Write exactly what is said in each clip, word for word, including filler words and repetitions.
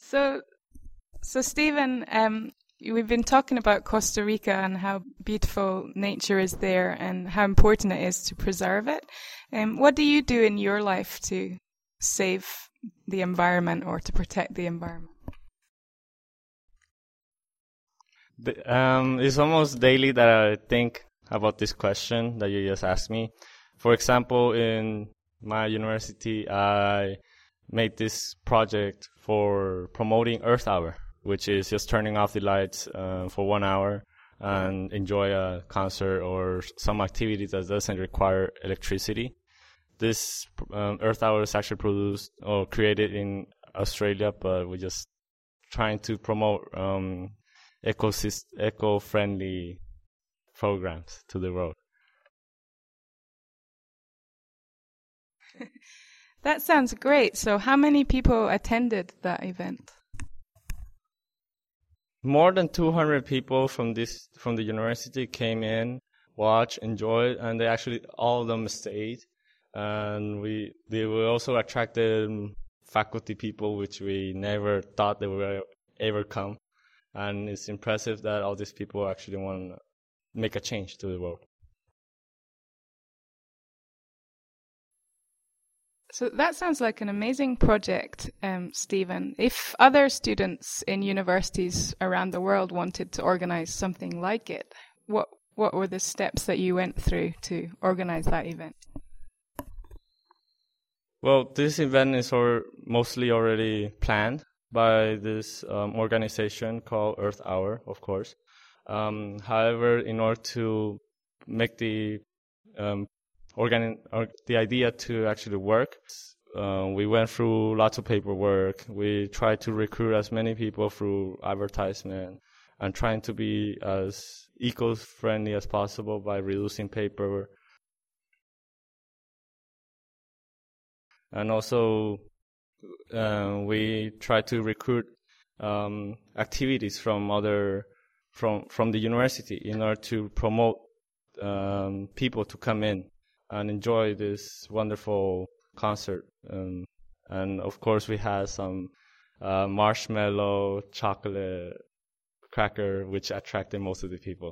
So, so Stephen, um, we've been talking about Costa Rica and how beautiful nature is there and how important it is to preserve it. Um, what do you do in your life to save the environment or to protect the environment? The, um, it's almost daily that I think about this question that you just asked me. For example, in my university, I made this project for promoting Earth Hour, which is just turning off the lights uh, for one hour and enjoy a concert or some activity that doesn't require electricity. This um, Earth Hour is actually produced or created in Australia, but we're just trying to promote um, ecosystem, eco-friendly programs to the world. That sounds great. So how many people attended that event? More than two hundred people from this from the university came in, watched, enjoyed, and they actually all of them stayed. And we they were also attracted faculty people, which we never thought they would ever come. And it's impressive that all these people actually want to make a change to the world. So that sounds like an amazing project, um, Stephen. If other students in universities around the world wanted to organize something like it, what what were the steps that you went through to organize that event? Well, this event is or mostly already planned by this um, organization called Earth Hour, of course. Um, however, in order to make the um, organ or the idea to actually work, uh, we went through lots of paperwork. We tried to recruit as many people through advertisement and trying to be as eco-friendly as possible by reducing paper. And also, uh, we try to recruit um, activities from other from from the university in order to promote um, people to come in and enjoy this wonderful concert. Um, and of course, we had some uh, marshmallow, chocolate, cracker, which attracted most of the people.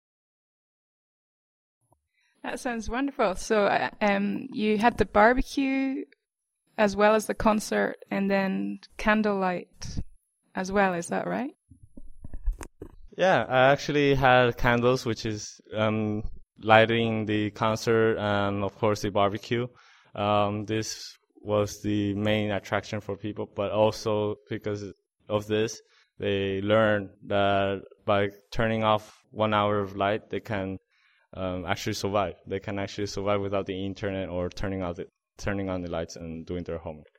That sounds wonderful. So uh, um, you had the barbecue as well as the concert and then candlelight as well, is that right? Yeah, I actually had candles, which is um, lighting the concert and, of course, the barbecue. Um, this was the main attraction for people, but also because of this, they learned that by turning off one hour of light, they can um, actually survive. They can actually survive without the internet or turning out the, turning on the lights and doing their homework.